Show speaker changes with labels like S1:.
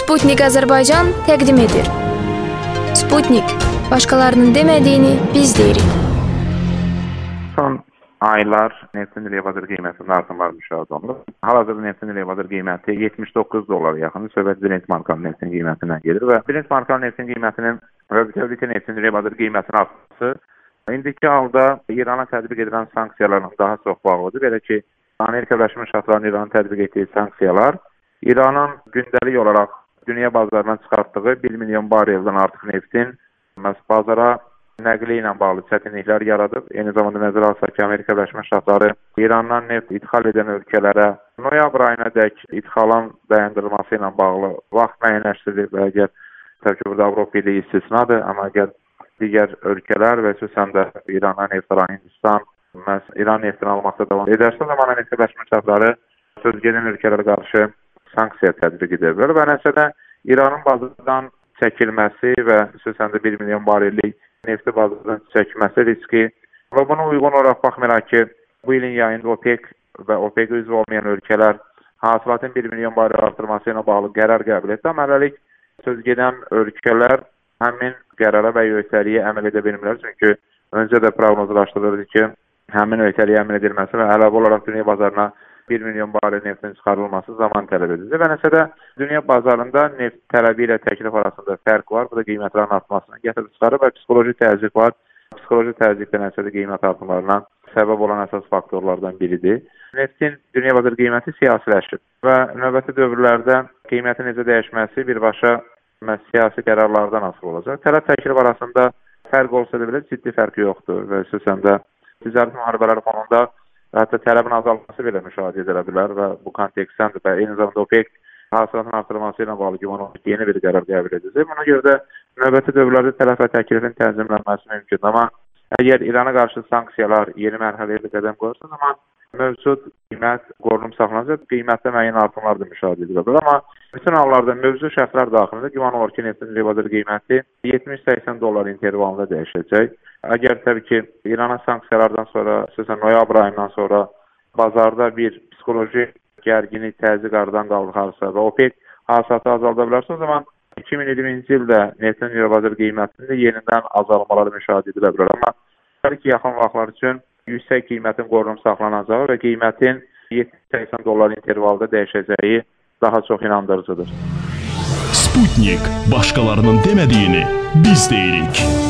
S1: Sputnik Azərbaycan təqdim edir. Sputnik, başqalarının demədiyini biz deyirik.
S2: Son aylar neftin elevator qiymətinin artımlar müşahidə olunur. Hal-hazırda neftin elevator qiyməti $79 yaxındır. Söhbət Brent markalı neftin qiymətindən gelir və Brent markalı neftin qiymətinin və bütövlükdə neftin elevator qiymətinin artması indiki halda İrana tətbiq edilən sanksiyalarla daha çox bağlıdır. Belə ki, Amerika Birləşmiş Ştatlarının İrana tətbiq etdiyi sanksiyalar İranın gündəlik olaraq dünya bazarına çıxartdığı 1 milyon bareldən artıq neftin bazara nəqli ilə bağlı çətinliklər yaradıb. Eyni zamanda nəzərə alsaq ki, Amerika Birləşmiş Ştatları İrandan neft ixal edən ölkələrə noyabr ayına dək ixalın dayandırılması ilə bağlı vaxt müəyyənləşdirilib və əgər təbii ki, burada Avropa ili istisnadır, amma əgər digər ölkələr və xüsusən də İrandan neft alan Hindistan İran neftini almaqda davam edərsə, o zaman Amerika Birləşmiş Ştatları sözgedən ölkələrə qarşı sanksiya tətbiq edir və nəticədə İranın bazardan çəkilməsi və xüsusən də 1 milyon barellik nefti bazardan çəkilməsi riski və buna uyğun olaraq baxmayaraq ki, bu ilin yayında OPEC və OPEC üzv olmayan ölkələr hasilatın 1 milyon barel artırması ilə bağlı qərar qəbul etdi. Amma hələlik sözgedən ölkələr həmin qərara və öhdəliyə əməl edə bilmirlər. Çünki öncə də proqnozlaşdırılırdı ki, həmin öhdəliyə əməl edilməsi və əlavə olaraq dünya bazarına 1 milyon barel neftin çıxarılması zaman tələb edilir. Və nəticədə dünya bazarında neft tələbi ilə təklif arasında fərq var. Bu da qiymətlərin artmasına gətirib çıxarır və psixoloji təzyiq var. Psixoloji təzyiq də nəticədə qiymət artımlarına səbəb olan əsas faktorlardan biridir. Neftin dünya bazarı qiyməti siyasiləşib və növbəti dövrlərdə qiymətin necə dəyişməsi birbaşa siyasi qərarlardan asılı olacaq. Tələb təklif arasında fərq olsa da belə ciddi fərq yoxdur və xüsusən də ticarət müharibələri fonunda hətta tələbin azalması belə müşahidə edilə bilər və bu kontekstdən də eyni zamanda OPEC hasilatın artırılması ilə bağlı güman olunur ki, yeni bir qərar qəbul edəcək. Buna görə də növbəti dövrlərdə tələb və təklifin tənzimlənməsi mümkündür. Amma əgər İrana qarşı sanksiyalar yeni mərhələyə bir qədəm qoyursa, zaman mövcud qiymət qorunub saxlanacaq, qiymətdə müəyyən artımlar da müşahidə edilə bilər. Amma bütün hallarda mövcud şərtlər daxilində güman olur ki, neftin elevator qiyməti $70-80 intervalında dəyişəcək. Əgər təbii ki, İrana sanksiyalardan sonra, xüsusən noyabr ayından sonra bazarda bir psixoloji gərginlik, təzyiq aradan qalxarsa və OPEC hasilatı azalda bilərsə, o zaman 2020-ci ildə neftin elevator qiymətində yenidən azalmaları müşahidə edilə bilər. Amma təbii ki, yaxın vaxtlar üçün yüksək qiymətin qorunub saxlanacağı və qiymətin $70-80 intervalda dəyişəcəyi daha çox inandırıcıdır.
S3: Sputnik, başqalarının demədiyini biz deyirik.